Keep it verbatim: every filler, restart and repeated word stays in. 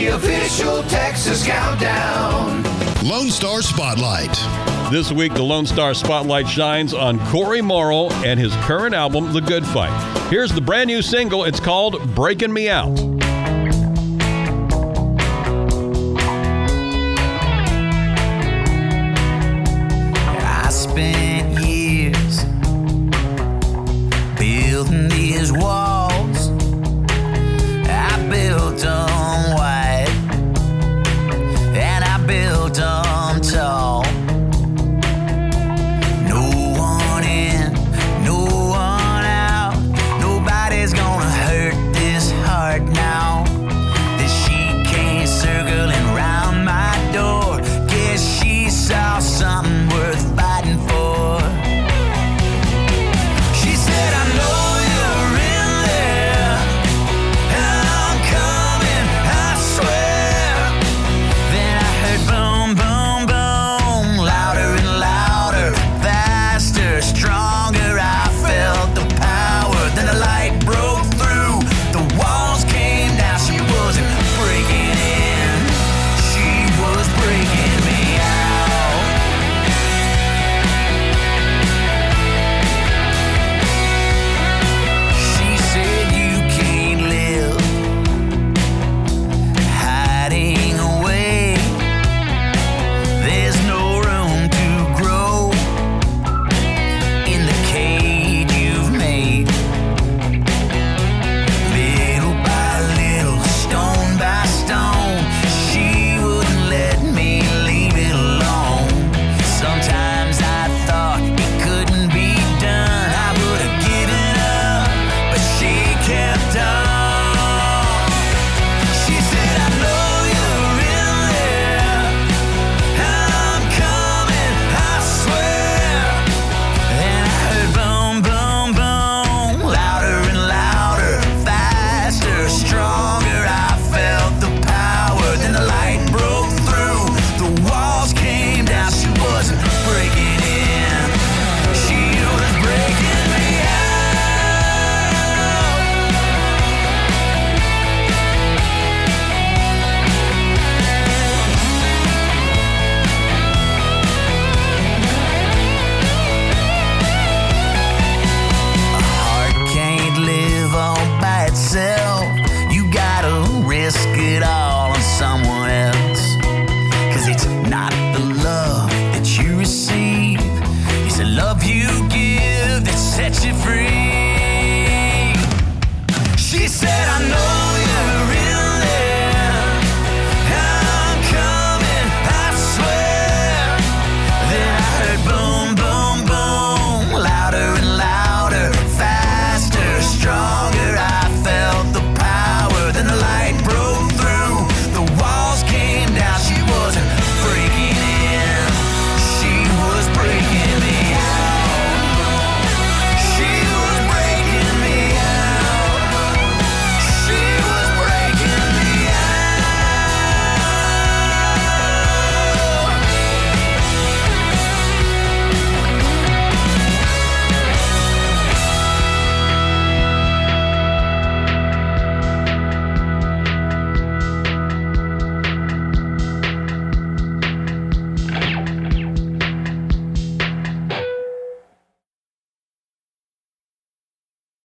the official Texas Countdown. Lone Star Spotlight. This week, the Lone Star Spotlight shines on Corey Morrow and his current album, The Good Fight. Here's the brand new single. It's called Breaking Me Out. I spent years building these walls. I built them wide and I built them tall. No one in, no one out. Nobody's gonna hurt this heart now. This sheet came circling round my door. Guess she saw something worth fighting for. She said, I know you're in there, and I'm coming, I swear. Then I heard boom, boom, boom, louder and louder, faster, stronger. I felt the power. Then the light broke through, the walls came down. She wasn't breaking in, she was breaking me out. She said you can't live hiding away. There's no room to grow in the cage you've made. Little by little, stone by stone, she wouldn't let me leave it alone. Sometimes I thought it couldn't be done. I would have given up, but she kept on. She said, I know you're in there, I'm coming, I swear. Then I heard boom, boom, boom, louder and louder, faster, stronger. I felt the power. Then the light broke through, the walls came down. She wasn't breaking in, she was breaking me out. A heart can't live all by itself. You gotta risk it all.